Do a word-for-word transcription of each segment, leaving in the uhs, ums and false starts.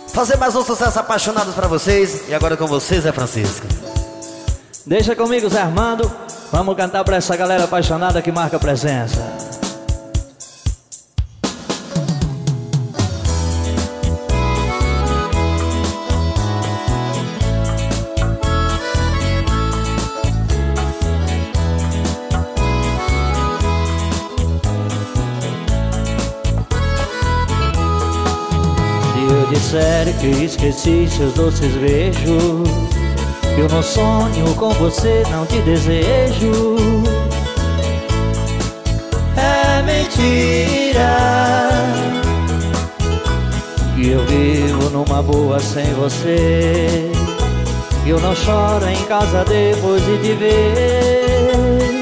Fazer mais um sucesso apaixonados pra vocês. E agora com vocês é Francisco. Deixa comigo, Zé Armando. Vamos cantar pra essa galera apaixonada que marca presença. Se eu disser que esqueci seus doces beijos, eu não sonho com você, não te desejo, é mentira. Que eu vivo numa boa sem você, eu não choro em casa depois de te ver,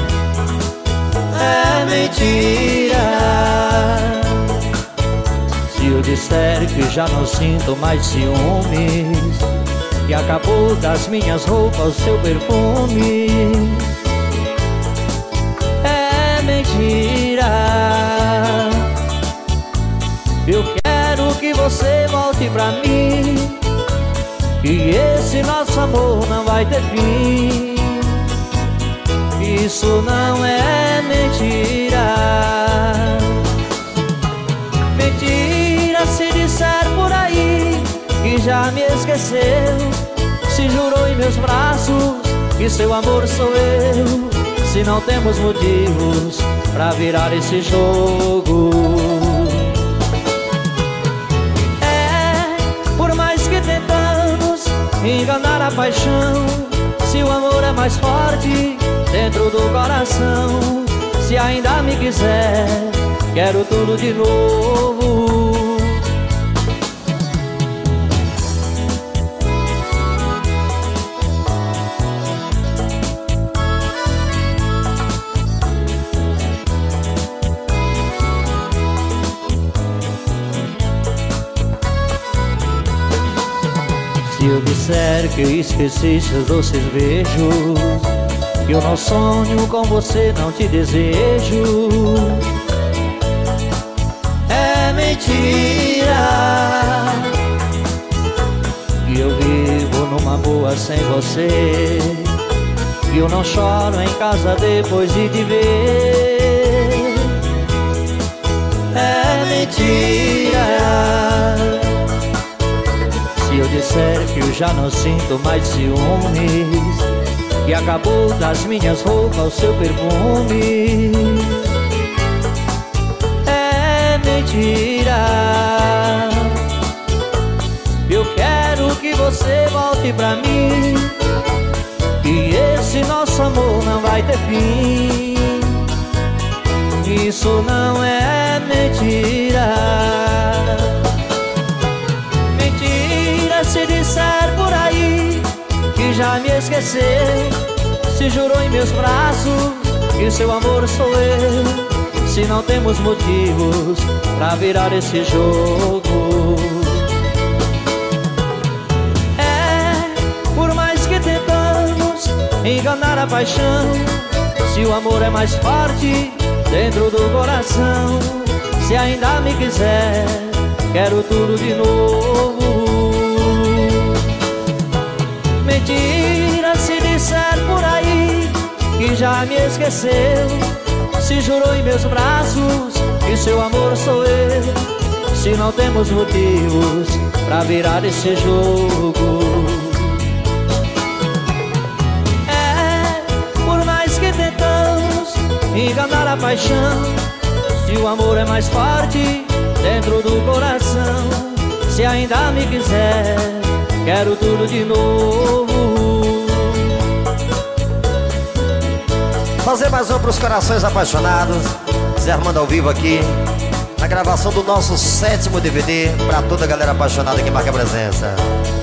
é mentira. Se eu disser que já não sinto mais ciúmes, que acabou das minhas roupas o seu perfume, é mentira. Eu quero que você volte pra mim, que esse nosso amor não vai ter fim. Isso não é mentira. Mentira se disser por aí que já me esqueceu, se jurou em meus braços que seu amor sou eu. Se não temos motivos pra virar esse jogo, é, por mais que tentamos enganar a paixão, se o amor é mais forte dentro do coração, se ainda me quiser, quero tudo de novo. Se eu disser que esqueci seus doces beijos, que eu não sonho com você, não te desejo, é mentira. Que eu vivo numa boa sem você, que eu não choro em casa depois de te ver, é mentira. Se eu disser que eu já não sinto mais ciúmes, que acabou das minhas roupas o seu perfume, é mentira. Eu quero que você volte pra mim, que esse nosso amor não vai ter fim. Isso não é mentira. Se disser por aí que já me esqueceu, se jurou em meus braços que seu amor sou eu, se não temos motivos pra virar esse jogo, é, por mais que tentamos enganar a paixão, se o amor é mais forte dentro do coração, se ainda me quiser, quero tudo de novo. Mentira se disser por aí que já me esqueceu, se jurou em meus braços que seu amor sou eu, se não temos motivos pra virar esse jogo, é, por mais que tentamos enganar a paixão, se o amor é mais forte dentro do coração, se ainda me quiser, quero tudo de novo. Fazer mais um pros corações apaixonados. Zé Armando ao vivo aqui, na gravação do nosso sétimo D V D, pra toda a galera apaixonada que marca a presença.